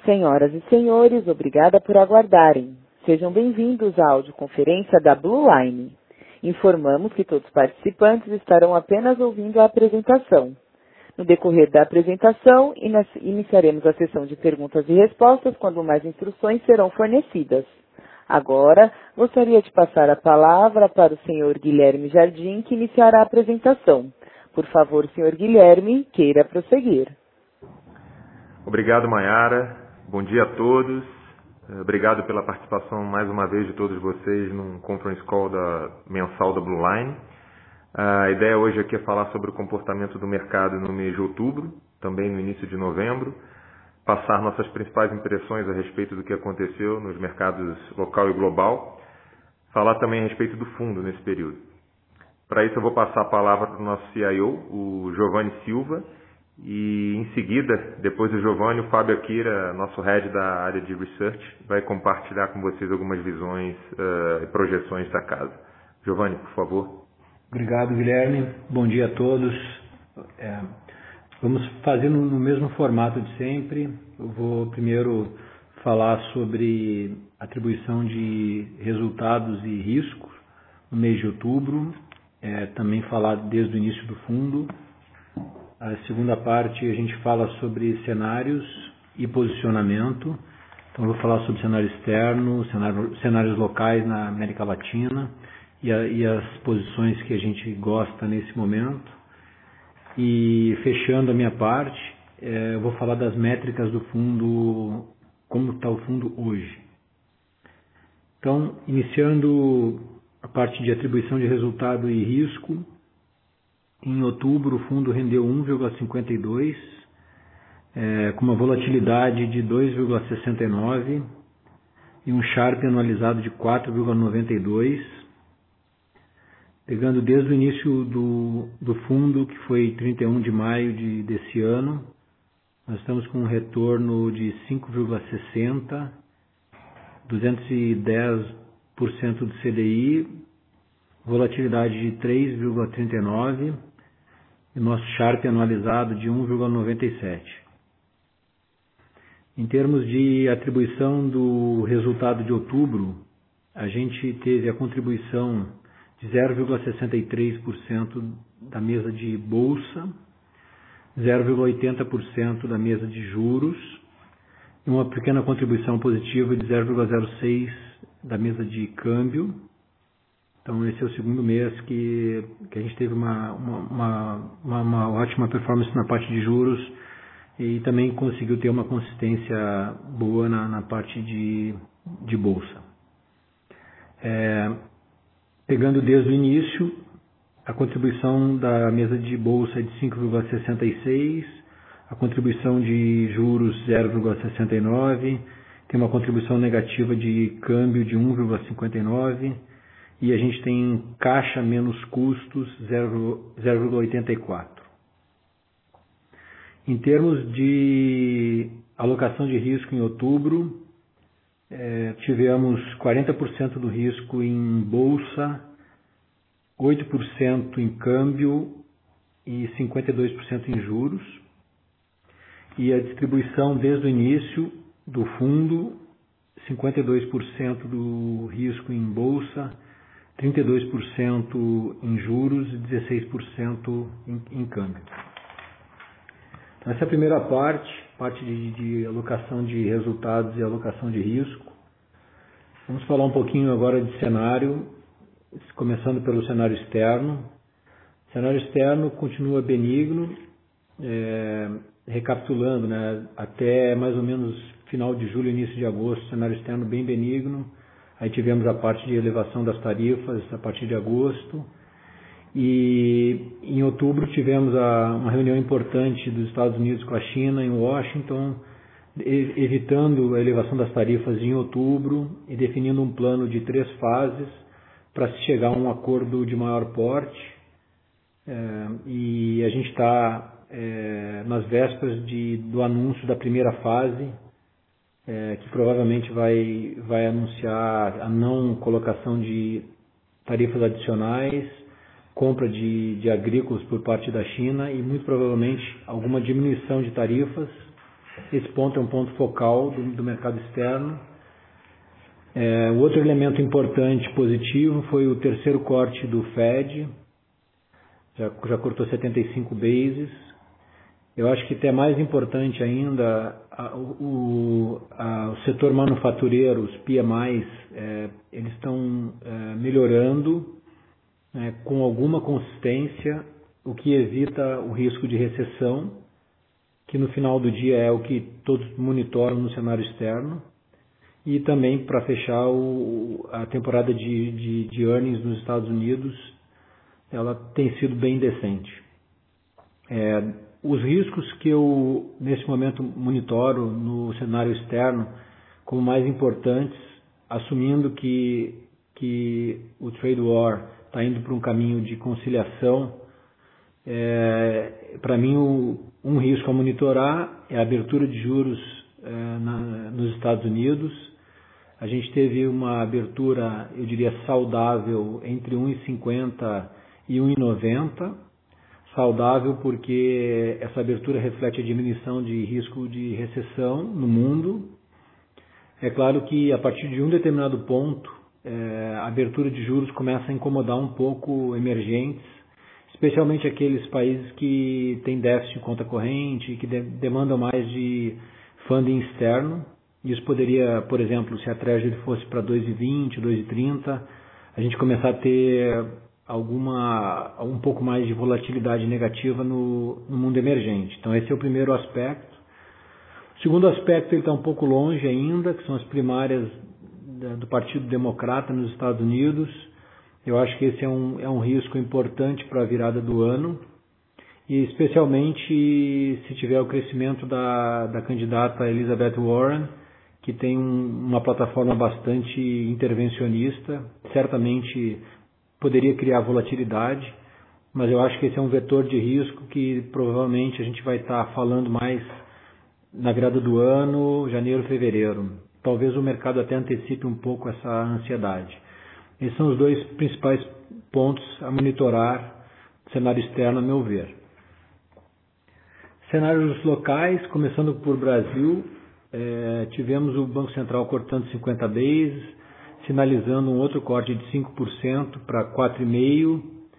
Senhoras e senhores, obrigada por aguardarem. Sejam bem-vindos à audioconferência da Blue Line. Informamos que todos os participantes estarão apenas ouvindo a apresentação. No decorrer da apresentação, iniciaremos a sessão de perguntas e respostas quando mais instruções serão fornecidas. Agora, gostaria de passar a palavra para o senhor Guilherme Jardim, que iniciará a apresentação. Por favor, senhor Guilherme, queira prosseguir. Obrigado, Maiara. Bom dia a todos. Obrigado pela participação mais uma vez de todos vocês num conference call mensal da Blue Line. A ideia hoje aqui é falar sobre o comportamento do mercado no mês de outubro, também no início de novembro, passar nossas principais impressões a respeito do que aconteceu nos mercados local e global, falar também a respeito do fundo nesse período. Para isso eu vou passar a palavra para o nosso CIO, o Giovanni Silva, e em seguida, depois do Giovanni, o Fábio Akira, nosso head da área de research, vai compartilhar com vocês algumas visões e projeções da casa. Giovanni, por favor. Obrigado, Guilherme. Bom dia a todos. Vamos fazer no mesmo formato de sempre. Eu vou primeiro falar sobre atribuição de resultados e riscos no mês de outubro, também falar desde o início do fundo. A segunda parte a gente fala sobre cenários e posicionamento. Então eu vou falar sobre cenário externo, cenários locais na América Latina e as posições que a gente gosta nesse momento. E fechando a minha parte, eu vou falar das métricas do fundo, como está o fundo hoje. Então, iniciando a parte de atribuição de resultado e risco, em outubro o fundo rendeu 1,52, com uma volatilidade de 2,69 e um Sharpe anualizado de 4,92. Pegando desde o início do fundo, que foi 31 de maio desse ano, nós estamos com um retorno de 5,60, 210% do CDI, volatilidade de 3,39 e nosso Sharpe anualizado de 1,97. Em termos de atribuição do resultado de outubro, a gente teve a contribuição de 0,63% da mesa de bolsa, 0,80% da mesa de juros e uma pequena contribuição positiva de 0,06% da mesa de câmbio. Então esse é o segundo mês que a gente teve uma ótima performance na parte de juros e também conseguiu ter uma consistência boa na parte de bolsa. Pegando desde o início, a contribuição da mesa de bolsa é de 5,66%, a contribuição de juros 0,69%, tem uma contribuição negativa de câmbio de 1,59%, e a gente tem caixa menos custos 0,84%. Em termos de alocação de risco em outubro, tivemos 40% do risco em bolsa, 8% em câmbio e 52% em juros. E a distribuição desde o início do fundo, 52% do risco em bolsa, 32% em juros e 16% em câmbio. Então, essa é a primeira parte de alocação de resultados e alocação de risco. Vamos falar um pouquinho agora de cenário, começando pelo cenário externo. O cenário externo continua benigno, recapitulando, até mais ou menos final de julho, início de agosto, cenário externo bem benigno. Aí tivemos a parte de elevação das tarifas a partir de agosto. E em outubro tivemos uma reunião importante dos Estados Unidos com a China em Washington, evitando a elevação das tarifas em outubro e definindo um plano de 3 fases para se chegar a um acordo de maior porte. E a gente está nas vésperas do anúncio da primeira fase, que provavelmente vai anunciar a não colocação de tarifas adicionais, compra de agrícolas por parte da China e muito provavelmente alguma diminuição de tarifas Esse ponto é um ponto focal do mercado externo. O outro elemento importante positivo foi o terceiro corte do Fed, já cortou 75 bases. Eu acho que até mais importante ainda, o setor manufatureiro, os PMIs, eles estão melhorando com alguma consistência, o que evita o risco de recessão, que no final do dia é o que todos monitoram no cenário externo. E também para fechar a temporada de earnings nos Estados Unidos, ela tem sido bem decente. Os riscos que eu nesse momento monitoro no cenário externo como mais importantes, assumindo que o trade war está indo para um caminho de conciliação, para mim um risco a monitorar é a abertura de juros nos Estados Unidos. A gente teve uma abertura, eu diria, saudável entre 1,50 e 1,90. Saudável porque essa abertura reflete a diminuição de risco de recessão no mundo. É claro que a partir de um determinado ponto, a abertura de juros começa a incomodar um pouco emergentes, especialmente aqueles países que têm déficit em conta corrente, que demandam mais de funding externo. Isso poderia, por exemplo, se a Treasury fosse para 2,20, 2,30, a gente começar a ter um pouco mais de volatilidade negativa no mundo emergente. Então esse é o primeiro aspecto. O segundo aspecto, ele está um pouco longe ainda, que são as primárias do Partido Democrata nos Estados Unidos. Eu acho que esse é um risco importante para a virada do ano, e especialmente se tiver o crescimento da candidata Elizabeth Warren, que tem uma plataforma bastante intervencionista, certamente poderia criar volatilidade, mas eu acho que esse é um vetor de risco que provavelmente a gente vai estar falando mais na virada do ano, janeiro, fevereiro. Talvez o mercado até antecipe um pouco essa ansiedade. Esses são os dois principais pontos a monitorar no cenário externo, a meu ver. Cenários locais, começando por Brasil, tivemos o Banco Central cortando 50 bases, sinalizando um outro corte de 5% para 4,5%.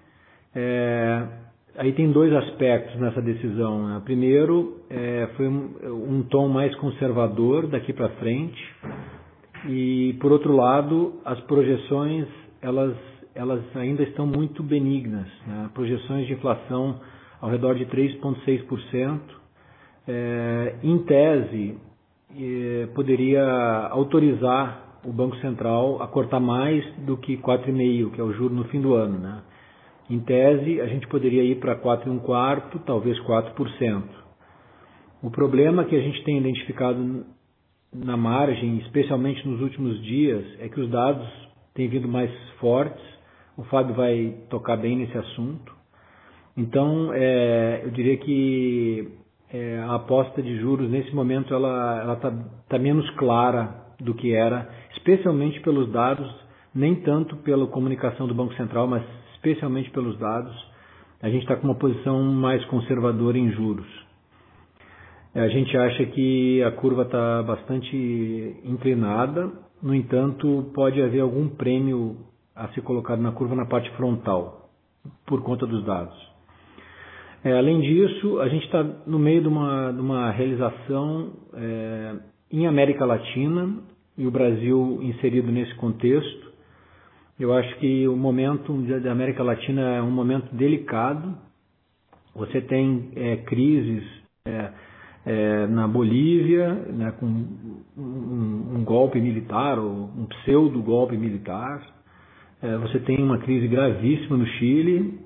Aí tem dois aspectos nessa decisão, né? Primeiro, foi um tom mais conservador daqui para frente, e por outro lado, as projeções elas ainda estão muito benignas, né? Projeções de inflação ao redor de 3,6%. Em tese, poderia autorizar o Banco Central a cortar mais do que 4,5%, que é o juro no fim do ano, né? Em tese, a gente poderia ir para 4,25%, talvez 4%. O problema que a gente tem identificado na margem, especialmente nos últimos dias, é que os dados têm vindo mais fortes. O Fábio vai tocar bem nesse assunto. Então, eu diria que a aposta de juros, nesse momento, ela tá menos clara do que era, especialmente pelos dados, nem tanto pela comunicação do Banco Central, mas especialmente pelos dados. A gente está com uma posição mais conservadora em juros. A gente acha que a curva está bastante inclinada, no entanto, pode haver algum prêmio a ser colocado na curva na parte frontal, por conta dos dados. Além disso, a gente está no meio de uma realização em América Latina, e o Brasil inserido nesse contexto. Eu acho que o momento da América Latina é um momento delicado. Você tem crises na Bolívia, né, com um golpe militar, ou um pseudo-golpe militar. Você tem uma crise gravíssima no Chile,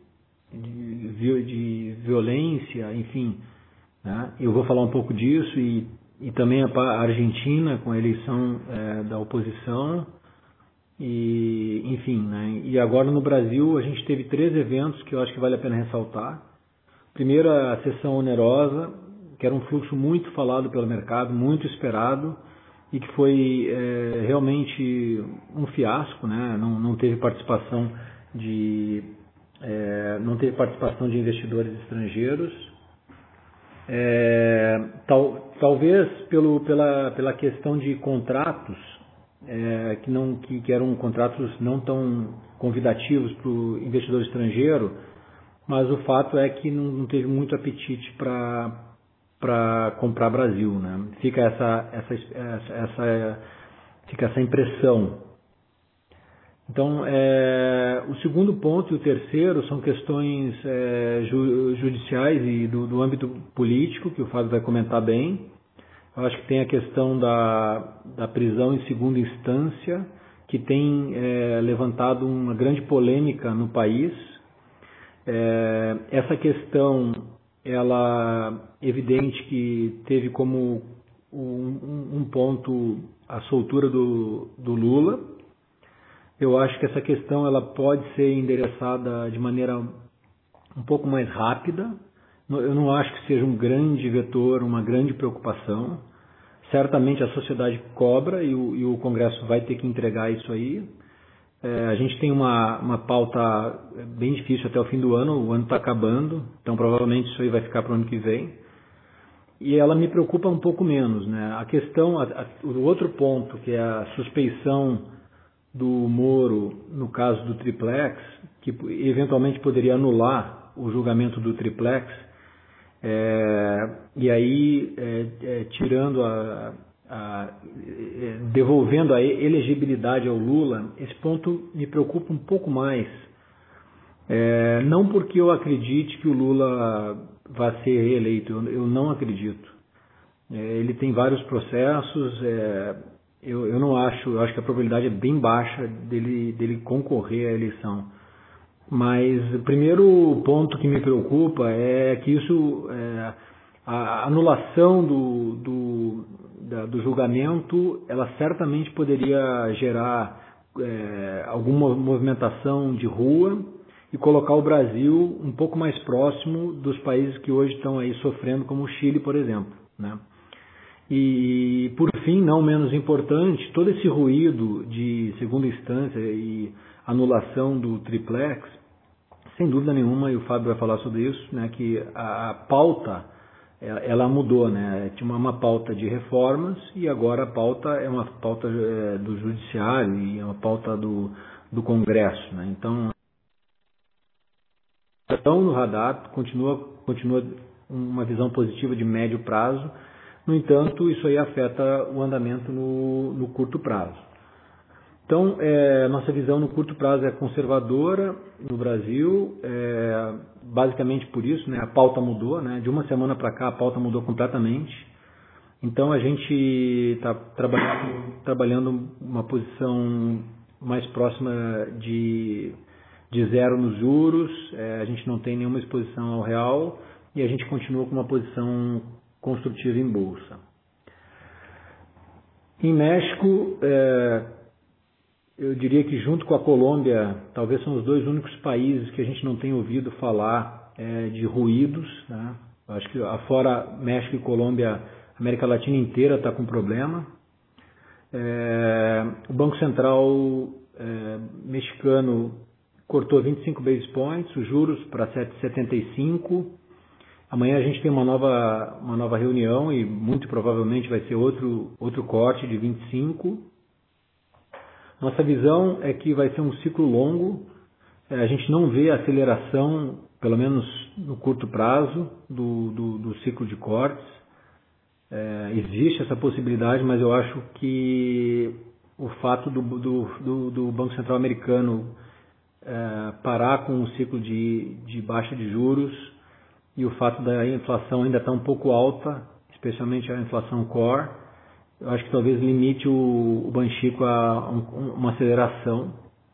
de violência, enfim. Né? Eu vou falar um pouco disso, e também a Argentina, com a eleição da oposição. E, enfim, né? E agora no Brasil a gente teve 3 eventos que eu acho que vale a pena ressaltar. Primeiro, a sessão onerosa, que era um fluxo muito falado pelo mercado, muito esperado, e que foi realmente um fiasco, né? Não teve participação de investidores estrangeiros. Talvez pela questão de contratos, que eram contratos não tão convidativos para o investidor estrangeiro, mas o fato é que não teve muito apetite para comprar Brasil, né? Fica essa impressão. Então, o segundo ponto e o terceiro são questões judiciais e do âmbito político, que o Fábio vai comentar bem. Eu acho que tem a questão da prisão em segunda instância, que tem levantado uma grande polêmica no país. Essa questão, ela é evidente que teve como um ponto a soltura do Lula. Eu acho que essa questão ela pode ser endereçada de maneira um pouco mais rápida. Eu não acho que seja um grande vetor, uma grande preocupação. Certamente a sociedade cobra e o Congresso vai ter que entregar isso aí. A gente tem uma pauta bem difícil até o fim do ano, o ano está acabando, então provavelmente isso aí vai ficar para o ano que vem. E ela me preocupa um pouco menos, né? A questão, o outro ponto, que é a suspeição do Moro no caso do Triplex, que eventualmente poderia anular o julgamento do Triplex, e aí tirando devolvendo a elegibilidade ao Lula, esse ponto me preocupa um pouco mais. Não porque eu acredite que o Lula vai ser reeleito, eu não acredito. Ele tem vários processos, eu não acho, eu acho que a probabilidade é bem baixa dele concorrer à eleição. Mas o primeiro ponto que me preocupa é que a anulação do julgamento, ela certamente poderia gerar alguma movimentação de rua e colocar o Brasil um pouco mais próximo dos países que hoje estão aí sofrendo, como o Chile, por exemplo, né? E, por fim, não menos importante, todo esse ruído de segunda instância e anulação do Triplex, sem dúvida nenhuma, e o Fábio vai falar sobre isso, né, que a pauta, ela mudou, né? Tinha uma pauta de reformas e agora a pauta é uma pauta do Judiciário e é uma pauta do Congresso, né? Então no radar, continua uma visão positiva de médio prazo. No entanto, isso aí afeta o andamento no curto prazo. Então, nossa visão no curto prazo é conservadora no Brasil, basicamente por isso, né, a pauta mudou, né, de uma semana para cá a pauta mudou completamente. Então, a gente está trabalhando uma posição mais próxima de zero nos juros, a gente não tem nenhuma exposição ao real e a gente continua com uma posição construtiva em bolsa. Em México, eu diria que junto com a Colômbia, talvez são os dois únicos países que a gente não tem ouvido falar de ruídos, né? Eu acho que fora México e Colômbia, a América Latina inteira está com problema. O Banco Central mexicano cortou 25 basis points, os juros para 7,75. Amanhã a gente tem uma nova reunião e muito provavelmente vai ser outro corte de 25. Nossa visão é que vai ser um ciclo longo. A gente não vê aceleração, pelo menos no curto prazo, do ciclo de cortes. Existe essa possibilidade, mas eu acho que o fato do Banco Central americano parar com o ciclo de baixa de juros e o fato da inflação ainda estar um pouco alta, especialmente a inflação core, eu acho que talvez limite o Banxico a uma aceleração.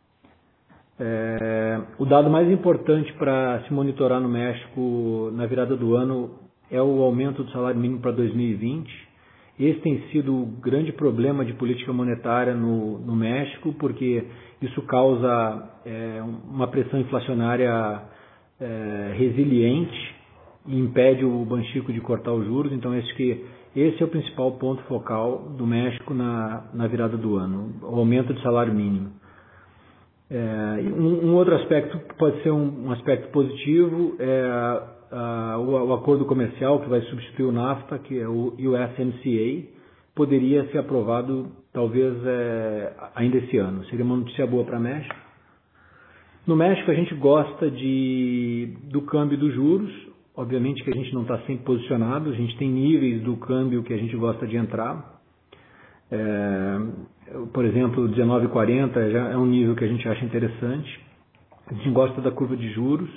O dado mais importante para se monitorar no México na virada do ano é o aumento do salário mínimo para 2020. Esse tem sido o grande problema de política monetária no México, porque isso causa uma pressão inflacionária resiliente e impede o Banxico de cortar os juros. Então esse é o principal ponto focal do México na virada do ano, o aumento do salário mínimo. Um outro aspecto que pode ser um aspecto positivo é o acordo comercial que vai substituir o NAFTA, que é o USMCA, poderia ser aprovado talvez ainda esse ano. Seria uma notícia boa para o México. No México a gente gosta do câmbio dos juros. Obviamente que a gente não está sempre posicionado, a gente tem níveis do câmbio que a gente gosta de entrar. Por exemplo, 19,40 já é um nível que a gente acha interessante. A gente gosta da curva de juros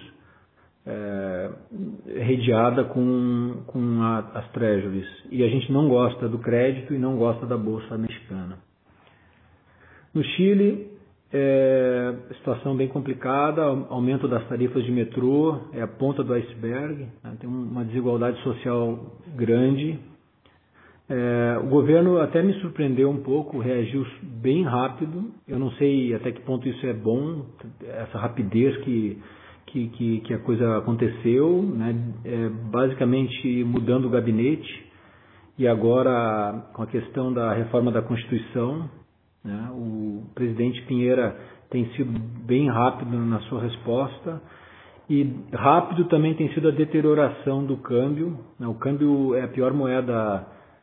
redeada com as treasuries. E a gente não gosta do crédito e não gosta da bolsa mexicana. No Chile, situação bem complicada, aumento das tarifas de metrô, é a ponta do iceberg, né? Tem uma desigualdade social grande. O governo até me surpreendeu um pouco, reagiu bem rápido, eu não sei até que ponto isso é bom, essa rapidez que a coisa aconteceu, né? Basicamente mudando o gabinete e agora com a questão da reforma da Constituição, né? O presidente Piñera tem sido bem rápido na sua resposta e rápido também tem sido a deterioração do câmbio, né? O câmbio é a pior moeda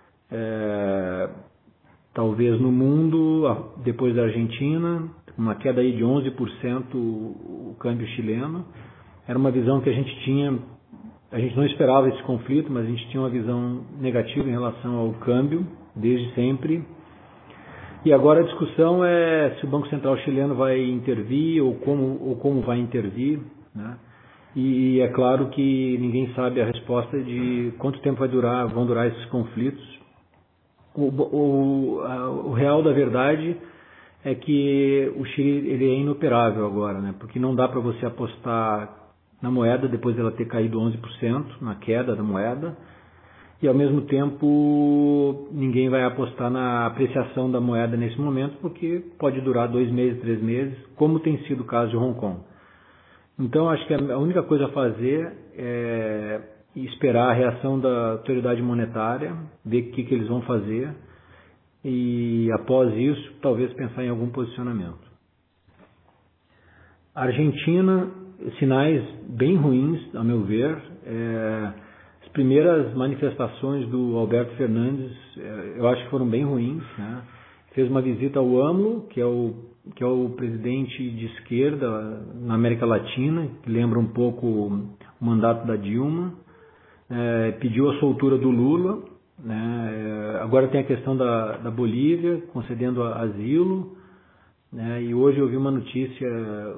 talvez no mundo, depois da Argentina, uma queda aí de 11% o câmbio chileno. Era uma visão que a gente tinha, a gente não esperava esse conflito, mas a gente tinha uma visão negativa em relação ao câmbio, desde sempre. E agora a discussão é se o Banco Central chileno vai intervir ou como vai intervir, né? E é claro que ninguém sabe a resposta de quanto tempo vão durar esses conflitos. O real da verdade é que o Chile ele é inoperável agora, né? Porque não dá para você apostar na moeda depois dela ter caído 11% na queda da moeda. E ao mesmo tempo ninguém vai apostar na apreciação da moeda nesse momento, porque pode durar 2 meses, 3 meses, como tem sido o caso de Hong Kong. Então acho que a única coisa a fazer é esperar a reação da autoridade monetária, ver o que eles vão fazer e após isso talvez pensar em algum posicionamento. A Argentina, sinais bem ruins, a meu ver. As primeiras manifestações do Alberto Fernandes, eu acho que foram bem ruins, né? Fez uma visita ao AMLO, que é o presidente de esquerda na América Latina, que lembra um pouco o mandato da Dilma, pediu a soltura do Lula, né? Agora tem a questão da Bolívia, concedendo asilo, né? E hoje eu vi uma notícia,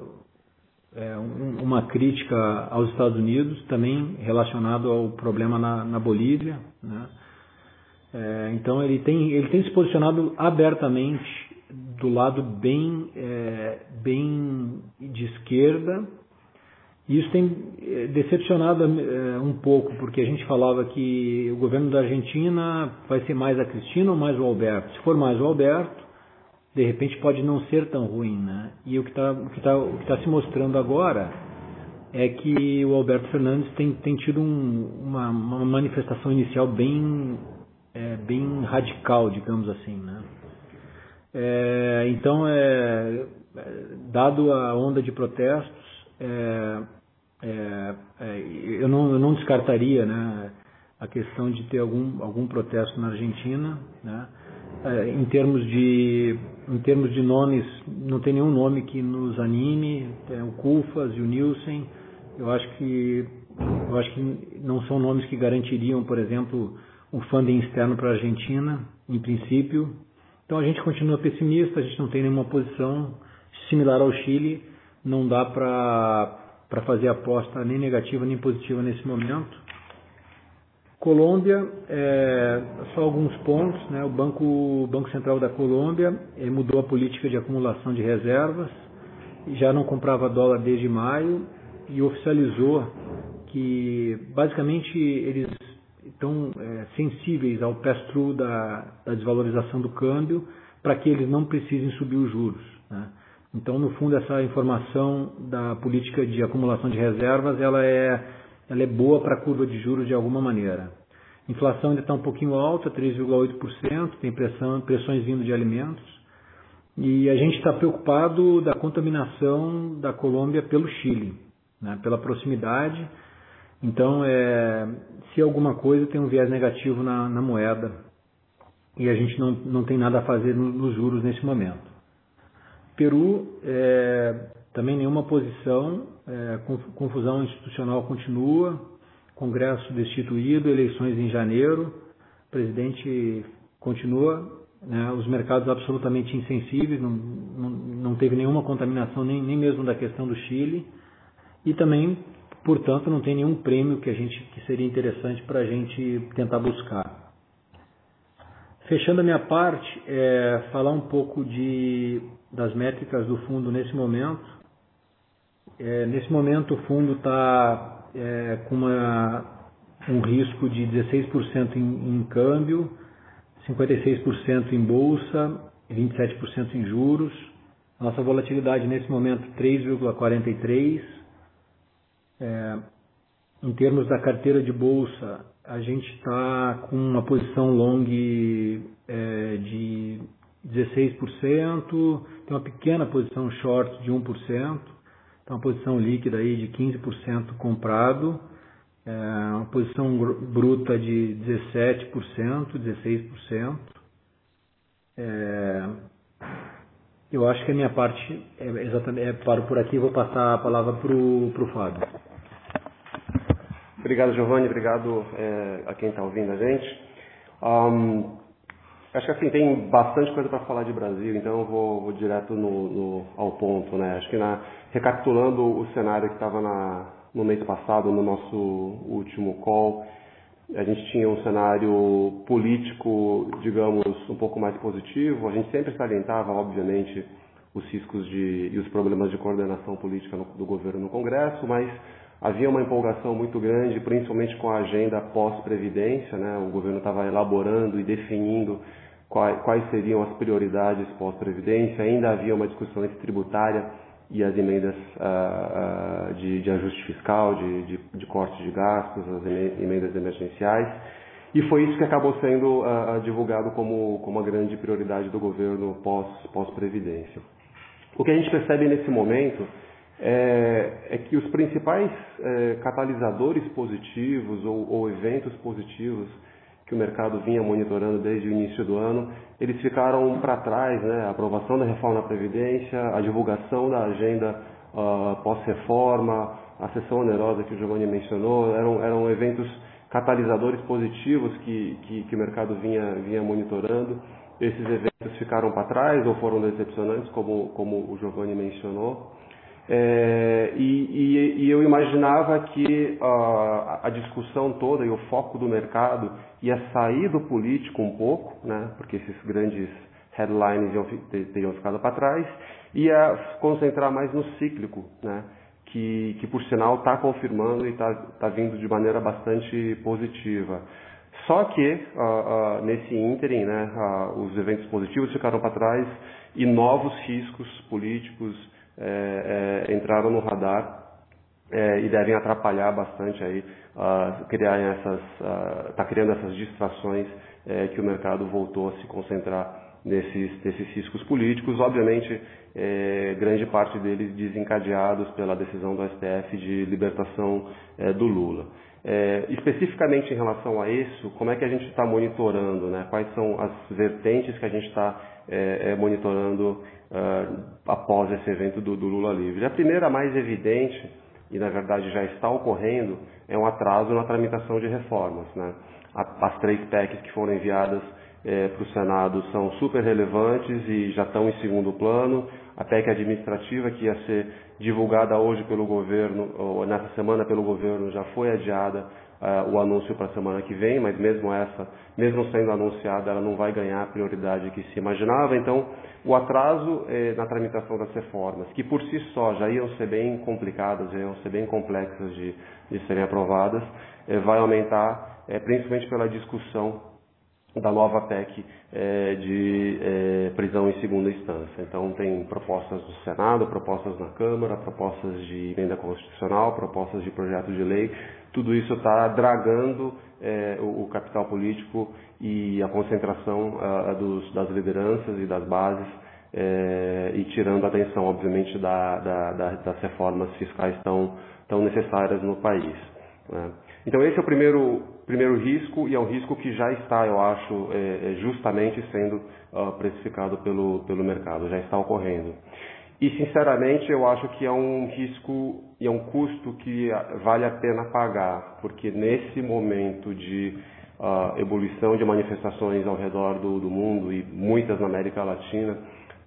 uma crítica aos Estados Unidos, também relacionado ao problema na Bolívia, né? Então ele tem se posicionado abertamente do lado bem de esquerda, e isso tem decepcionado um pouco, porque a gente falava que o governo da Argentina vai ser mais a Cristina ou mais o Alberto. Se for mais o Alberto, de repente pode não ser tão ruim, né? E o que tá se mostrando agora é que o Alberto Fernandes tem tido uma manifestação inicial bem radical, digamos assim, né? Então, dado a onda de protestos, eu não descartaria, né, a questão de ter algum protesto na Argentina, né? Em termos de nomes, não tem nenhum nome que nos anime. O Cufas e o Nielsen, eu acho que não são nomes que garantiriam, por exemplo, um funding externo para a Argentina, em princípio. Então a gente continua pessimista, a gente não tem nenhuma posição similar ao Chile, não dá para fazer aposta nem negativa nem positiva nesse momento. Colômbia, só alguns pontos, né? O Banco Central da Colômbia mudou a política de acumulação de reservas, já não comprava dólar desde maio e oficializou que basicamente eles estão sensíveis ao pass-through da desvalorização do câmbio para que eles não precisem subir os juros, né? Então, no fundo, essa informação da política de acumulação de reservas, ela é boa para a curva de juros de alguma maneira. A inflação ainda está um pouquinho alta, 3,8%, tem pressões vindo de alimentos, E a gente está preocupado da contaminação da Colômbia pelo Chile, né, pela proximidade. Então, se alguma coisa tem um viés negativo na moeda e a gente não tem nada a fazer nos juros nesse momento. Peru, também nenhuma posição, confusão institucional continua, Congresso destituído, eleições em janeiro, o presidente continua, né, os mercados absolutamente insensíveis, não teve nenhuma contaminação, nem mesmo da questão do Chile, e também, portanto, não tem nenhum prêmio que seria interessante para a gente tentar buscar. Fechando a minha parte, falar um pouco das métricas do fundo nesse momento. Nesse momento o fundo está com um risco de 16% em câmbio, 56% em bolsa, 27% em juros. Nossa volatilidade nesse momento 3,43%. Em termos da carteira de bolsa, a gente está com uma posição long de 16%, tem uma pequena posição short de 1%, tem uma posição líquida aí de 15% comprado, uma posição bruta de 17%, 16%. Eu acho que a minha parte paro por aqui e vou passar a palavra para o Fábio. Obrigado, Giovanni. Obrigado a quem está ouvindo a gente. Acho que assim, tem bastante coisa para falar de Brasil, então eu vou direto ao ponto, né? Acho que recapitulando o cenário que estava no mês passado, no nosso último call, a gente tinha um cenário político, digamos, um pouco mais positivo. A gente sempre salientava, obviamente, os riscos e os problemas de coordenação política do governo no Congresso, mas havia uma empolgação muito grande, principalmente com a agenda pós-previdência, né? O governo estava elaborando e definindo quais seriam as prioridades pós-previdência. Ainda havia uma discussão entre tributária e as emendas de ajuste fiscal, de corte de gastos, as emendas emergenciais. E foi isso que acabou sendo divulgado como uma grande prioridade do governo pós-previdência. O que a gente percebe nesse momento é que os principais catalisadores positivos ou eventos positivos que o mercado vinha monitorando desde o início do ano, eles ficaram para trás, né? A aprovação da reforma da Previdência, a divulgação da agenda pós-reforma, a sessão onerosa que o Giovanni mencionou, eram eventos catalisadores positivos que o mercado vinha monitorando. Esses eventos ficaram para trás ou foram decepcionantes, como o Giovanni mencionou. E eu imaginava que a discussão toda e o foco do mercado ia sair do político um pouco, né, porque esses grandes headlines teriam ficado para trás, e ia concentrar mais no cíclico, né, que por sinal está confirmando e está vindo de maneira bastante positiva. Só que nesse ínterim, né, os eventos positivos ficaram para trás e novos riscos políticos entraram no radar e devem atrapalhar bastante aí, está criando essas distrações que o mercado voltou a se concentrar nesses riscos políticos, obviamente grande parte deles desencadeados pela decisão do STF de libertação do Lula. Especificamente em relação a isso, como é que a gente está monitorando, né? Quais são as vertentes que a gente está monitorando após esse evento do Lula livre? A primeira, a mais evidente, e na verdade já está ocorrendo, é um atraso na tramitação de reformas, né? As 3 PECs que foram enviadas para o Senado são super relevantes e já estão em segundo plano. A PEC administrativa, que ia ser divulgada hoje pelo governo, ou nessa semana pelo governo, já foi adiada o anúncio para a semana que vem, mas mesmo sendo anunciada, ela não vai ganhar a prioridade que se imaginava. Então, o atraso na tramitação das reformas, que por si só já iam ser bem complicadas, já iam ser bem complexas de serem aprovadas, vai aumentar, principalmente pela discussão da nova PEC de prisão em segunda instância. Então, tem propostas do Senado, propostas na Câmara, propostas de emenda constitucional, propostas de projeto de lei. Tudo isso está dragando o capital político e a concentração das lideranças e das bases e tirando a atenção, obviamente, das reformas fiscais tão necessárias no país, né? Então esse é o primeiro risco, e é um risco que já está, eu acho, justamente sendo precificado pelo mercado, já está ocorrendo. E, sinceramente, eu acho que é um risco e é um custo que vale a pena pagar, porque nesse momento de ebulição de manifestações ao redor do mundo, e muitas na América Latina,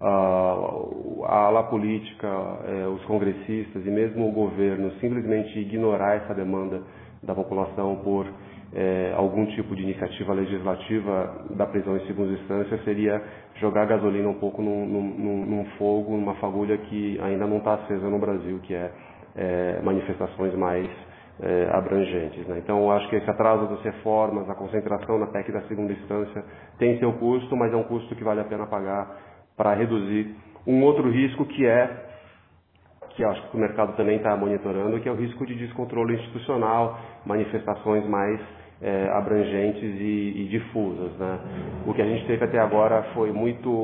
a ala política, os congressistas e mesmo o governo simplesmente ignorar essa demanda da população por algum tipo de iniciativa legislativa da prisão em segunda instância seria jogar gasolina um pouco num fogo, numa fagulha que ainda não está acesa no Brasil, que é manifestações mais abrangentes, né? Então, eu acho que esse atraso das reformas, a concentração na PEC da segunda instância tem seu custo, mas é um custo que vale a pena pagar para reduzir um outro risco que acho que o mercado também está monitorando, que é o risco de descontrole institucional, manifestações mais abrangentes e difusas, né? O que a gente teve até agora foi muito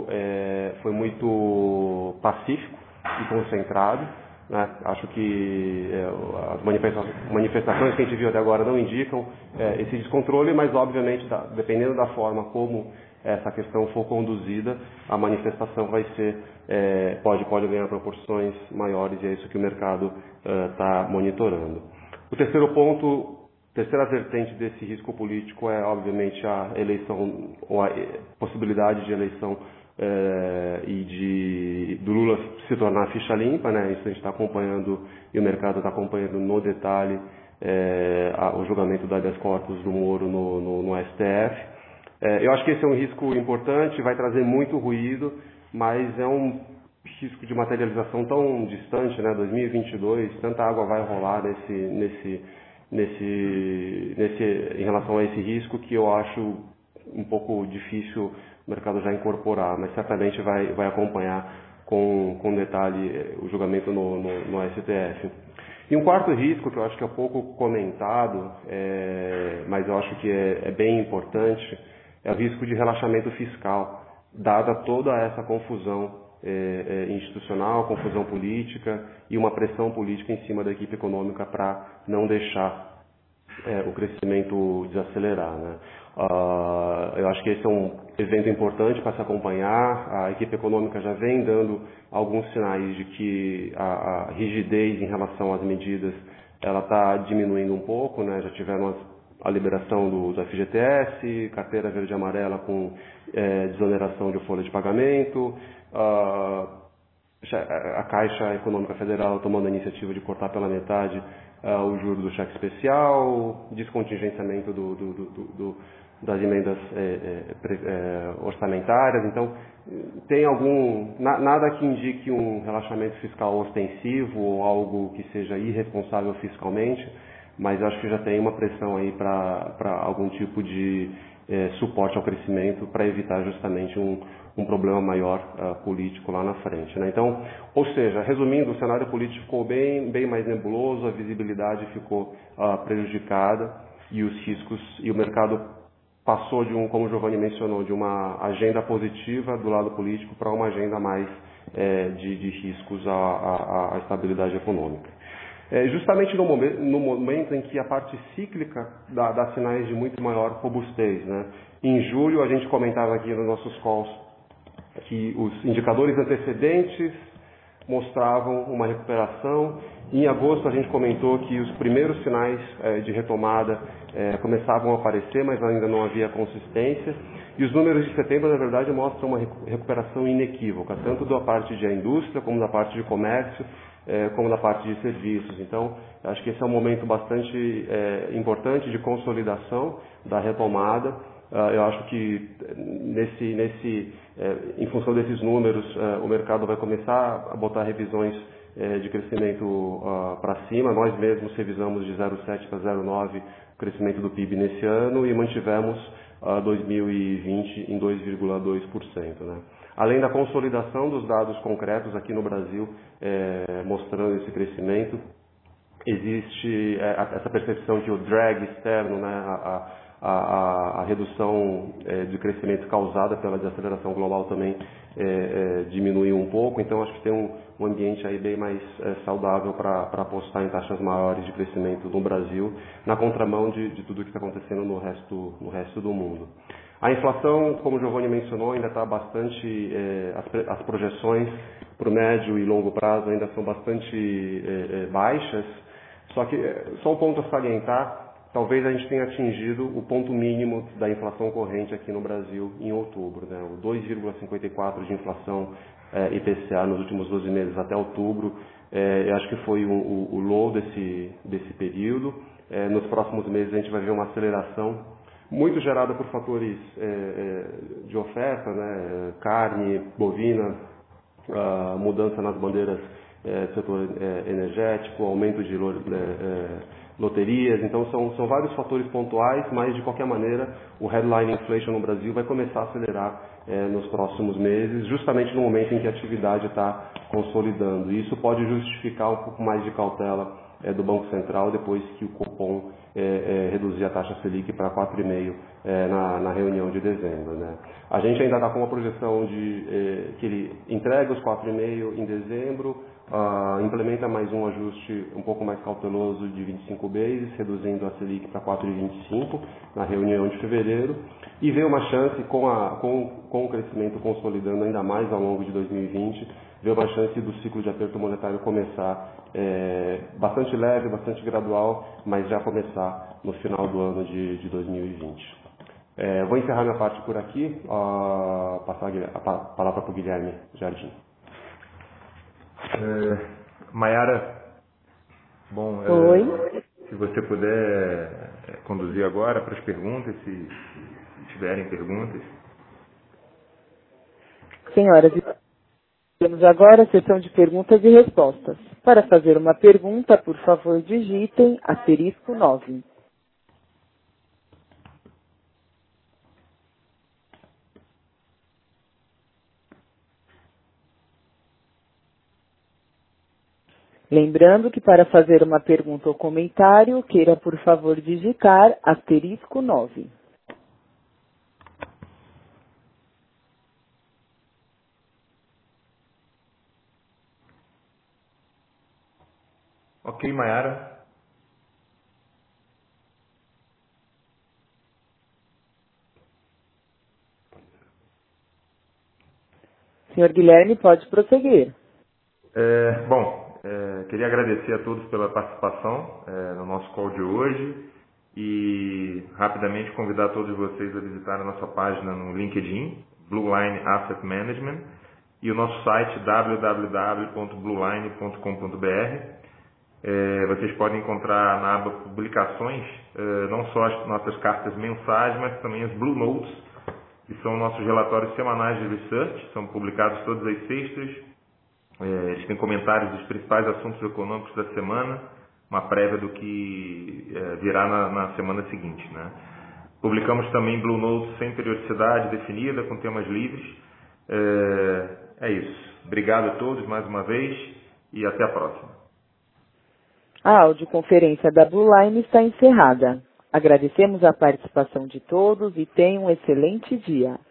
pacífico e concentrado, né? Acho que as manifestações que a gente viu até agora não indicam esse descontrole, mas obviamente, dependendo da forma como essa questão for conduzida, a manifestação vai ser, pode ganhar proporções maiores, e é isso que o mercado está monitorando. O terceiro ponto, terceira vertente desse risco político é, obviamente, a eleição, ou a possibilidade de eleição do Lula se tornar ficha limpa, né? Isso a gente está acompanhando, e o mercado está acompanhando no detalhe o julgamento do habeas corpus do Moro no STF. Eu acho que esse é um risco importante, vai trazer muito ruído, mas é um risco de materialização tão distante, né? 2022, tanta água vai rolar em relação a esse risco, que eu acho um pouco difícil o mercado já incorporar, mas certamente vai acompanhar com detalhe o julgamento no STF. E um quarto risco, que eu acho que é pouco comentado, mas eu acho que é bem importante, é o risco de relaxamento fiscal, dada toda essa confusão institucional, confusão política e uma pressão política em cima da equipe econômica para não deixar o crescimento desacelerar, né? Eu acho que esse é um evento importante para se acompanhar. A equipe econômica já vem dando alguns sinais de que a rigidez em relação às medidas ela está diminuindo um pouco, né? Já tiveram a liberação do FGTS, carteira verde e amarela com desoneração de folha de pagamento, a Caixa Econômica Federal tomando a iniciativa de cortar pela metade o juro do cheque especial, descontingenciamento das emendas orçamentárias. Então, tem nada que indique um relaxamento fiscal ostensivo ou algo que seja irresponsável fiscalmente, mas acho que já tem uma pressão aí para algum tipo de suporte ao crescimento, para evitar justamente um problema maior político lá na frente, né? Então, ou seja, resumindo, o cenário político ficou bem mais nebuloso, a visibilidade ficou prejudicada, e os riscos, e o mercado passou como o Giovanni mencionou, de uma agenda positiva do lado político para uma agenda mais de riscos à estabilidade econômica. Justamente no momento em que a parte cíclica dá sinais de muito maior robustez, né? Em julho, a gente comentava aqui nos nossos calls que os indicadores antecedentes mostravam uma recuperação. Em agosto, a gente comentou que os primeiros sinais de retomada começavam a aparecer, mas ainda não havia consistência. E os números de setembro, na verdade, mostram uma recuperação inequívoca, tanto da parte de indústria, como da parte de comércio, como da parte de serviços. Então, acho que esse é um momento bastante importante de consolidação da retomada. Eu acho que em função desses números, o mercado vai começar a botar revisões de crescimento para cima. Nós mesmos revisamos de 0,7 para 0,9 o crescimento do PIB nesse ano e mantivemos 2020 em 2,2%, né? Além da consolidação dos dados concretos aqui no Brasil, mostrando esse crescimento, existe essa percepção que o drag externo, né, a redução de crescimento causada pela desaceleração global também diminuiu um pouco, então acho que tem um ambiente aí bem mais saudável para apostar em taxas maiores de crescimento no Brasil, na contramão de tudo que está acontecendo no resto do mundo. A inflação, como o Giovanni mencionou, ainda está bastante, as projeções para o médio e longo prazo ainda são bastante baixas, só um ponto a salientar, talvez a gente tenha atingido o ponto mínimo da inflação corrente aqui no Brasil em outubro, né? O 2,54% de inflação IPCA nos últimos 12 meses até outubro, eu acho que foi o low desse período. Nos próximos meses a gente vai ver uma aceleração muito gerada por fatores de oferta, né? Carne, bovina, mudança nas bandeiras do setor energético, aumento de loterias, então são vários fatores pontuais, mas de qualquer maneira o headline inflation no Brasil vai começar a acelerar nos próximos meses, justamente no momento em que a atividade está consolidando. E isso pode justificar um pouco mais de cautela do Banco Central depois que o Copom reduzir a taxa Selic para 4,5% na reunião de dezembro, né? A gente ainda está com uma projeção de que ele entrega os 4,5% em dezembro, implementa mais um ajuste um pouco mais cauteloso de 25 bases, reduzindo a Selic para 4,25% na reunião de fevereiro, e vê uma chance, com o crescimento consolidando ainda mais ao longo de 2020, vê uma chance do ciclo de aperto monetário começar bastante leve, bastante gradual, mas já começar no final do ano de 2020. Vou encerrar minha parte por aqui, passar a palavra para o Guilherme Jardim. Maiara, bom, Oi. Se você puder conduzir agora para as perguntas, se tiverem perguntas. Senhoras e senhores, temos agora a sessão de perguntas e respostas. Para fazer uma pergunta, por favor, digitem *9. Lembrando que para fazer uma pergunta ou comentário, queira, por favor, digitar *9. Ok, Maiara. Senhor Guilherme, pode prosseguir. Queria agradecer a todos pela participação no nosso call de hoje e rapidamente convidar todos vocês a visitar a nossa página no LinkedIn, Blueline Asset Management, e o nosso site www.blueline.com.br. Vocês podem encontrar na aba Publicações não só as nossas cartas mensais, mas também as Blue Notes, que são nossos relatórios semanais de research, são publicados todas as sextas. Eles têm comentários dos principais assuntos econômicos da semana, uma prévia do que virá na semana seguinte, né? Publicamos também Blue Notes sem periodicidade definida, com temas livres. É isso. Obrigado a todos mais uma vez e até a próxima. A audioconferência da Blue Line está encerrada. Agradecemos a participação de todos e tenham um excelente dia.